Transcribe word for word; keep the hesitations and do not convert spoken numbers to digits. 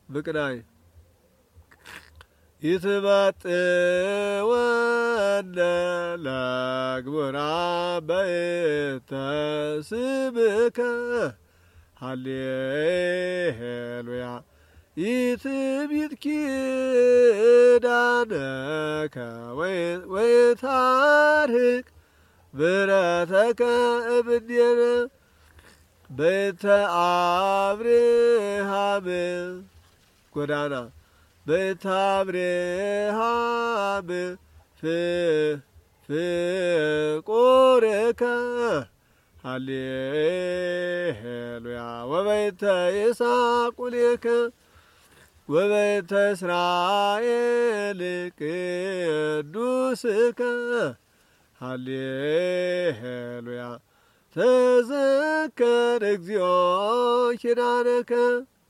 ብቅናይ ይትበጥወነ ለግሙራ በእንተ ስምከ ሃሌሉያ ይትቢት ኪዳነከ ወይታርቅ ምሕረተከ እምኔነ በእንተ አብርሃም ጎዳና በእንተ አብርሃም ፍቁርከ ሃሌሉያ ወበእንተ ይስሐቅ ቁልኤከ ወበእንተ እስራኤል ቅዱስከ ሃሌሉያ ተዘከር እግዚኦ ኪዳነከ